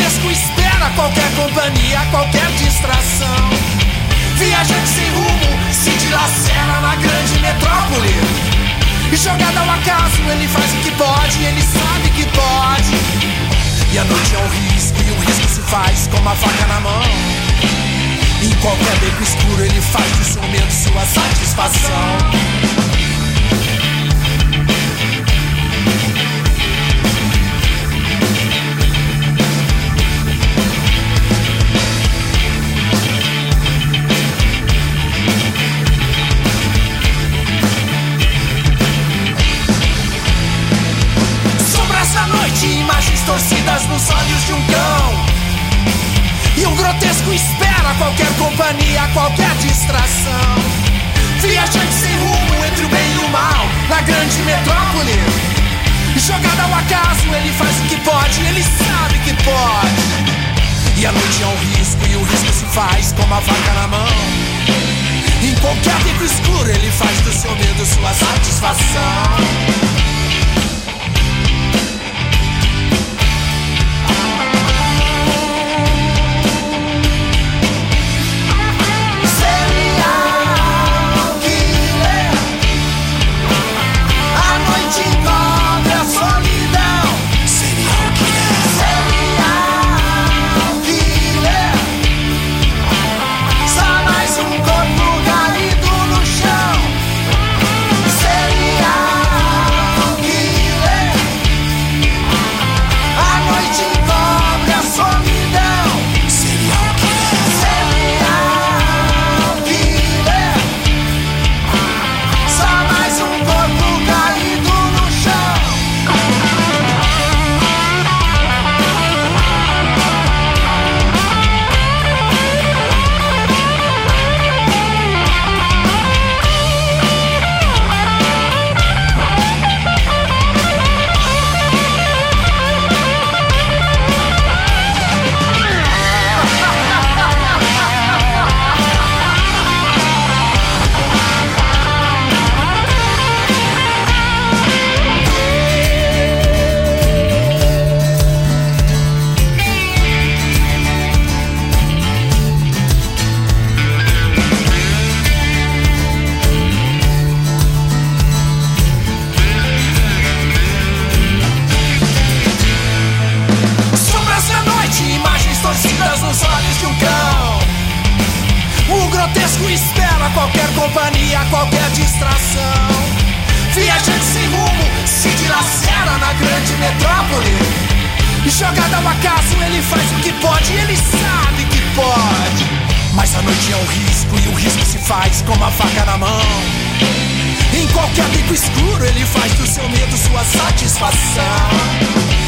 grotesco espera qualquer companhia, qualquer distração. Viajante sem rumo se dilacera na grande metrópole. E jogado ao acaso ele faz o que pode, ele sabe que pode. E a noite é um risco e o risco se faz com uma faca na mão. Em qualquer beco escuro ele faz do seu medo sua satisfação. Imagens torcidas nos olhos de um cão. E um grotesco espera qualquer companhia, qualquer distração. Viajante sem rumo entre o bem e o mal na grande metrópole. Jogado ao acaso ele faz o que pode, ele sabe que pode. E a noite é um risco e o risco se faz com uma faca na mão. Em qualquer beco escuro ele faz do seu medo sua satisfação. Qualquer companhia, qualquer distração. Viajante sem rumo se dilacera na grande metrópole. E jogado ao acaso ele faz o que pode, ele sabe que pode. Mas a noite é um risco e o risco se faz com uma faca na mão. Em qualquer beco escuro ele faz do seu medo sua satisfação.